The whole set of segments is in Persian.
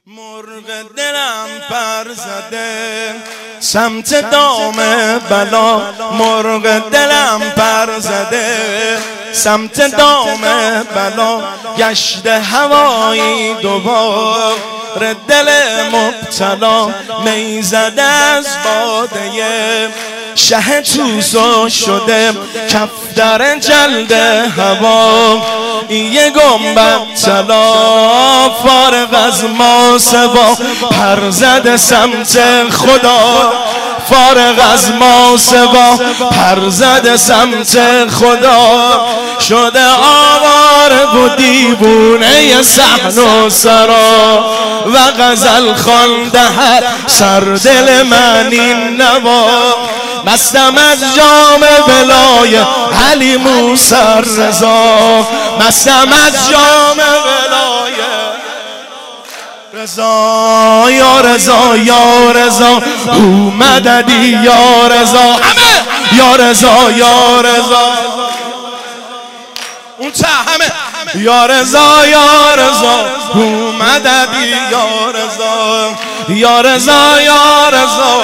مرغ دلم پر زده سمت دام بلا، مرغ دلم پر زده سمت دام بلا، گشت هوایی دوبار دل مبتلا، می زده از باده شه توسو شده کف در جلد هوا، یه گنبد طلا فارغ از ماسوا، پر زده سمت خدا فارغ از ماسوا، پر زده سمت خدا، شده آواره و دیوونه صحن و سرا و غزل خوانده هر سر دل من این نوا، مستم از جام ولای علی موسی رضا، مستم از جام ولای رضا، یا رضا یا رضا اومددی یا رضا، همه یا رضا یا رضا اون تا همه یا رضا یا رضا اومددی یا رضا، یا رضا یا رضا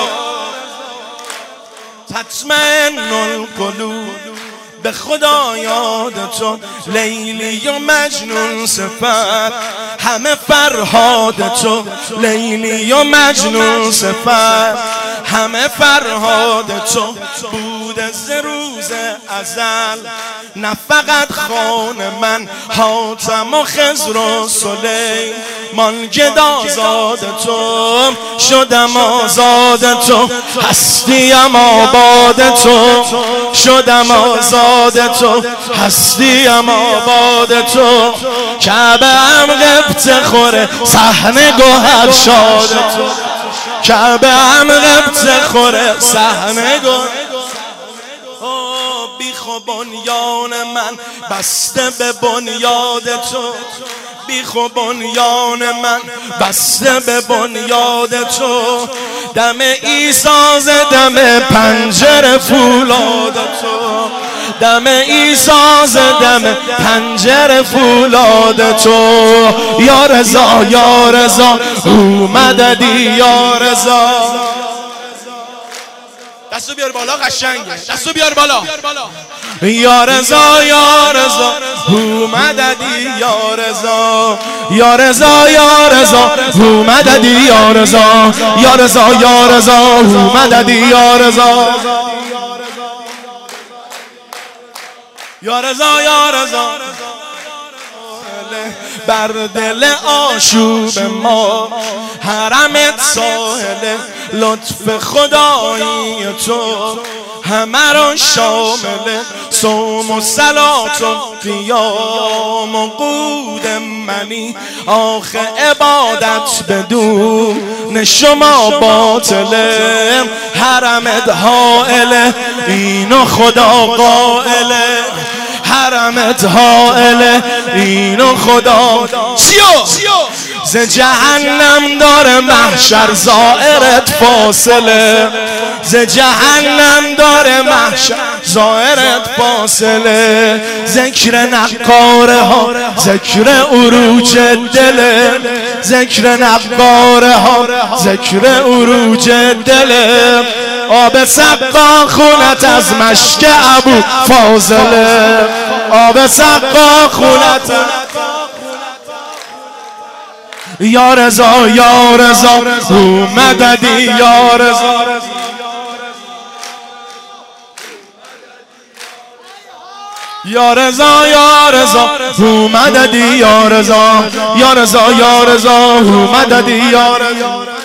تطمئن القلوب، به خدا یاد تو لیلی و مجنون صفت، همه فرهاد تو لیلی و مجنون صفت، همه فرهاد تو بود از روز ازل، نه فقط خان من حاتم و خضر و سلیمان، گدازاد تو شدم آزاد تو، هستیم آباد تو شدم آزاد تو، هستیم آباد تو، کعبه هم غبطه خوره صحنه گوهر شاد تو، کعبه هم غبطه خوره صحنه گوهر، بیخ و بنیان من بسته به بنیاد تو، بیخ و بنیان من بسته به بنیاد تو، دم ایساز دم پنجره فولاد تو، دم ایساز دم پنجره فولاد تو، یا رضا یا رضا اومددی یا رضا، دستو بیار بالا قشنگه، دستو بیار بالا، یا رضا یا رضا اومددی یا رضا، یا رضا یا رضا اومددی یا رضا، یا رضا یا رضا اومددی یا رضا، یا رضا یا رضا بر دل آشوب ما، حرمت ساحل لطف خدایی تو، همه را شامل صوم و صلات و قیام و قود منی، آخه عبادت بدون شما باطله، حرمت حائله اینو خدا قائله، حرمت حائله اینو خدا چیو ز جهنم داره محشر زائرت فاصله، ز جهنم داره محشر زائرت فاصله، ذکر نقاره ها ذکر عروج دله، ذکر نقاره ها ذکر عروج دله، آب سقا خونت از مشک ابو فاضله، آب سقا خونت یا رضا یا رضا اومددی یا رضا، یا رضا یا رضا اومددی یا رضا، یا رضا یا رضا اومددی یا رضا.